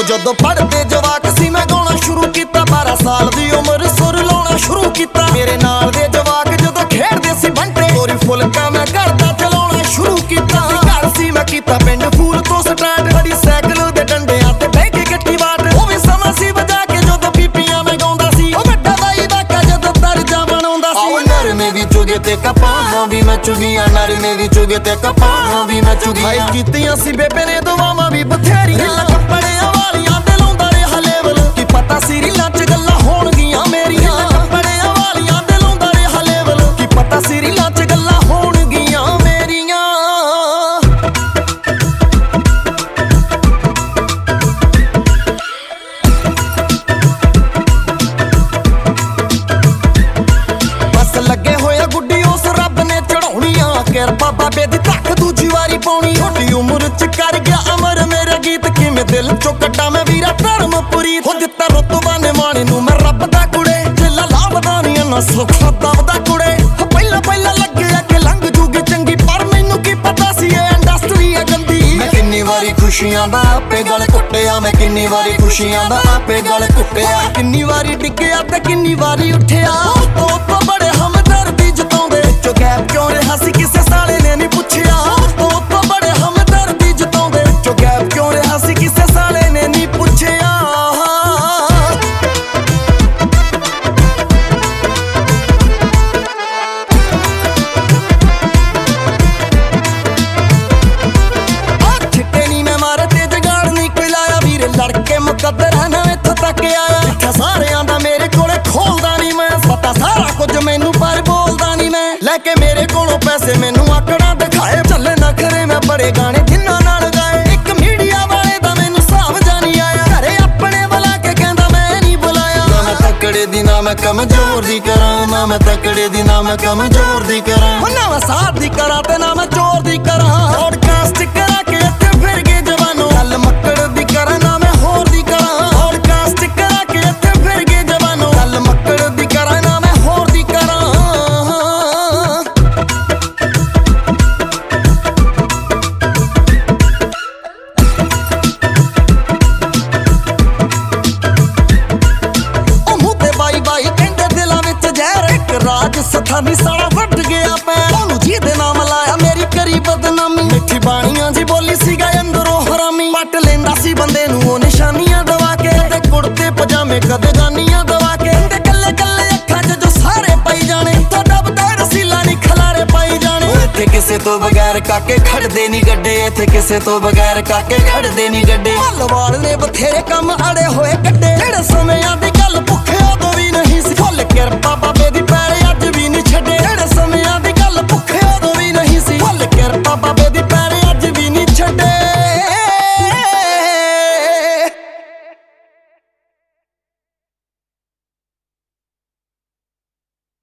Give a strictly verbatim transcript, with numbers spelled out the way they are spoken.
ਉਹ ਜਦੋਂ ਪੜਦੇ ਜਵਾਕ ਸੀ ਮੈਂ ਗਾਉਣਾ ਸ਼ੁਰੂ ਕੀਤਾ। ਬਾਰਾਂ ਸਾਲ ਦੀ ਉਮਰ ਸੁਰ ਲਾਉਣਾ ਸ਼ੁਰੂ ਕੀਤਾ। ਮੇਰੇ ਨਾਲ ਦੇ ਜਵਾਕ ਜਦੋਂ ਖੇਡਦੇ ਸੀ ਬੰਟੇ, ਤੋਰੀ ਫੁਲਕਾ ਮੈਂ ਘਰ ਦਾ ਚਲਾਉਣਾ ਸ਼ੁਰੂ ਕੀਤਾ। ਘਰ ਸੀ ਮੈਂ ਕੀਤਾ ਪਿੰਡ ਫੂਲ ਤੋਂ ਸਟਾਰਟ, ਬੜੀ ਸਾਈਕਲ ਦੇ ਡੰਡਿਆਂ ਤੇ ਬਹਿ ਕੇ ਗੱਟੀ ਬਾਟ। ਉਹ ਵੀ ਸਮਾਂ ਸੀ ਵਜਾ ਕੇ ਜਦੋਂ ਪੀਪੀਆਂ ਮੈਂ ਗਾਉਂਦਾ ਸੀ। ਉਹ ਵੱਡਾ ਬਾਈ ਵਾਕਾ ਜਦੋਂ ਦਰਜਾ ਬਣਾਉਂਦਾ ਸੀ। ਨਰਮੇ ਵੀ ਚੁਗੇ ਤੇ ਕਪਾਹਾਂ ਵੀ ਮੈਂ ਚੁਗੀਆਂ, ਨਰਮੇ ਵੀ ਚੁਗੇ ਤੇ ਕਪਾਹਾਂ ਵੀ ਮੈਂ ਚੁਗੀਆਂ। ਕੀਤੀਆਂ ਸੀ ਬੇਬੇ ਨੇ ਦੁਆਵਾਂ ਵੀ ਬਥੇਰੀਆਂ, ਕੱਪੜਿਆਂ ਵਾਲੀਆਂ ਤੇ ਲਾਉਂਦਾ ਰਿਹਾ ਲੈਵਲ। ਕੀ ਪਤਾ ਸੀ ਰੀਲਾਂ ਚ ਗੱਲਾਂ ਹੋਣਗੀਆਂ ਮੇਰੀਆਂ, ਕੱਪੜਿਆਂ ਵਾਲੀਆਂ ਤੇ ਲਾਉਂਦਾ ਰਿਹਾ ਲੈਵਲ। ਕੀ ਪਤਾ ਸੀ ਰੀਲਾਂ ਚ ਗੱਲਾਂ ਹੋਣਗੀਆਂ ਮੇਰੀਆਂ। ਬਸ ਲੱਗੇ ਹੋਇਆ ਗੁੱਡੀ ਉਸ ਰੱਬ ਨੇ ਚੜਾਉਣੀਆਂ, ਕਿਰਪਾ ਬਾਬੇ ਦੀ ਧੱਕ ਦੂਜੀ ਵਾਰੀ ਪਾਉਣੀ। ਛੋਟੀ ਉਮਰ ਚ ਕਰ ਗਿਆ ਅਮਰ ਮੇਰਾ ਗੀਤ, ਕਿਵੇਂ ਦਿਲ ਚੋਂ ਕੱਢਾਂ ਮੈਂ ਵੀਰਾ ਧਰਮਪੁਰੀ। ਹੋ ਦਿੱਤਾ ਰੁਤਬਾ ਨਿਮਾਣੇ ਨੂੰ ਮੈਂ ਰੱਬ ਦਾ ਕੁੜੇ, ਜਿੱਲਾ ਲਾਭਦਾ ਨੀ ਨਾ ਸੁੱਖਾ ਦਬਦਾ ਕੁੜੇ। ਪਹਿਲਾਂ ਪਹਿਲਾਂ ਲੱਗਿਆ ਕਿ ਲੰਘ ਜੂਗੀ ਚੰਗੀ, ਪਰ ਮੈਨੂੰ ਕੀ ਪਤਾ ਸੀ ਇਹ ਇੰਡਸਟਰੀ ਆ ਗੰਦੀ। ਮੈਂ ਕਿੰਨੀ ਵਾਰੀ ਖੁਸ਼ੀਆਂ ਦਾ ਆਪੇ ਗਲ ਕੁੱਟਿਆ, ਮੈਂ ਕਿੰਨੀ ਵਾਰੀ ਖੁਸ਼ੀਆਂ ਦਾ ਆਪੇ ਗਲ ਕੁੱਟਿਆ। ਕਿੰਨੀ ਵਾਰੀ ਡਿੱਗਿਆ ਤੇ ਕਿੰਨੀ ਵਾਰੀ ਉੱਠਿਆ। ਤੋਂ ਤੋਂ ਬੜੇ ਹਮਦਰਦੀ ਜਤਾਉਂਦੇ, ਚੋ ਗੈਪ ਕਿਉਂ ਰਿਹਾ ਸੀ ਕਿਸੇ ਸਾਲੇ ਨੇ ਨੀ ਪੁੱਛਿਆ। ਤੋਂ ਤੋਂ ਬੜੇ ਹਮਦਰਦੀ ਜਤਾਉਂਦੇ, ਚੋ ਗੈਪ ਕਿਉਂ ਰਿਹਾ ਸੀ ਕਿਸੇ ਸਾਲੇ ਨੇ ਨੀ ਪੁੱਛਿਆ। ਛਿੱਟੇ ਨੀ ਮੈਂ ਮਾਰੇ ਤੇ ਜਗਾੜ ਨੀ ਕੋਈ ਲਾਇਆ, ਵੀਰੇ ਲੜਕੇ ਮੁਕੱਦਰਾਂ ਨਾਲ ਇੱਥੋਂ ਤੱਕ ਆਇਆ। ਇੱਥੇ ਸਾਰਿਆਂ ਦਾ ਮੇਰੇ ਕੋਲੇ ਖੋਲਦਾ ਨੀ ਮੈਂ, ਪਤਾ ਸਾਰਾ ਕੁਝ ਮੈਨੂੰ ਪਰ ਬੋਲਦਾ ਨੀ ਮੈਂ। ਲੈ ਕੇ ਮੇਰੇ ਕੋਲੋਂ ਪੈਸੇ ਮੈਨੂੰ ਆਕੜਾ ਦਿਖਾਏ, ਚੱਲੇ ਨਖਰੇ ਮੈਂ ਬੜੇ ਗਾਣੇ ਜਿੰਨਾਂ ਨਾਲ ਗਾਏ। ਇੱਕ ਮੀਡੀਆ ਵਾਲੇ ਦਾ ਮੈਨੂੰ ਹਿਸਾਬ ਜਾਨੀ ਆਇਆ, ਘਰੇ ਆਪਣੇ ਬੁਲਾ ਕੇ ਕਹਿੰਦਾ ਮੈਂ ਨੀ ਬੁਲਾਇਆ। ਨਾ ਮੈਂ ਤਕੜੇ ਦੀ ਨਾ ਮੈਂ ਕਮਜ਼ੋਰ ਦੀ ਕਰਾਂ, ਨਾ ਮੈਂ ਤਕੜੇ ਦੀ ਨਾ ਮੈਂ ਕਮਜ਼ੋਰ ਦੀ ਕਰਾਂ। ਨਾ ਮੈਂ ਸਾਥ ਦੀ ਕਰਾਂ ਤੇ ਨਾ ਮੈਂ ਚੋਰ ਦੀ ਕਰਾਂ। ਪੋਡਕਾਸਟ ਕਰਾ ਕੇ ਇੱਥੇ ਫਿਰ ਗਏ ਜਵਾਨੋ, ਗੱਲ ਮੱਕੜ ਦੀ ਕਰਾਂ ਨਾ ਮੈਂ ਹੋਰ ਦੀ ਕਰਾਂ। ਪੋਡਕਾਸਟ ਕਰਾ ਕੇ ਇੱਥੇ ਫਿਰ ਗਏ ਜਵਾਨੋ, ਗੱਲ ਮੱਕੜ ਦੀ ਕਰਾਂ ਨਾ ਮੈਂ ਹੋਰ ਦੀ ਕਰਾਂ। ਉਹ ਮੂੰਹ ਤੇ ਬਾਈ ਬਾਈ ਕਹਿੰਦੇ ਦਿਲਾਂ ਵਿੱਚ ਜ਼ਹਿਰ, ਇੱਕ ਰਾਜ ਸਥਾਨੀ ਸਾਲਾ ਵੱਢ ਗਿਆ ਪੈ। ਉਹਨੂੰ ਜਿਹਦੇ ਨਾਮ ਲਾਇਆ ਮੇਰੀ ਕਰੀ ਬਦਨਾਮੀ, ਮਿੱਠੀ ਬਾਣੀਆਂ ਜੀ ਬੋਲੀ ਸੀਗਾ ਅੰਦਰੋਂ ਹਰਾਮੀ। ਪੱਟ ਲੈਂਦਾ ਸੀ ਬੰਦੇ ਨੂੰ ਉਹ ਨਿਸ਼ਾਨੀਆਂ ਦਵਾ ਕੇ, ਤੇ ਕੁੜਤੇ ਪਜਾਮੇ ਕਦੇ ਗਾਨੀਆਂ ਦਵਾ ਕੇ। ਤੇ ਕੱਲੇ ਕੱਲੇ ਅੱਖਾਂ 'ਚ ਜੋ ਸਾਰੇ ਪਾਈ ਜਾਣੇ, ਤੁਹਾਡਾ ਬਤਾ ਰਸੀਲਾ ਨੀ ਖਲਾਰੇ ਪਾਈ ਜਾਣੇ। ਇੱਥੇ ਕਿਸੇ ਤੋਂ ਬਗੈਰ ਕਾਕੇ ਖੜਦੇ ਨੀ ਗੱਡੇ, ਇੱਥੇ ਕਿਸੇ ਤੋਂ ਬਗੈਰ ਕਾਕੇ ਖੜਦੇ ਨੀ ਗੱਡੇ। ਮੱਲਵਾਲ ਨੇ ਬਥੇਰੇ ਕੰਮ ਅੜੇ ਹੋਏ ਕੱਢੇ, ਜਿਹੜੇ ਸਮਿਆਂ ਦੀ ਗੱਲ ਭੁੱਖੇ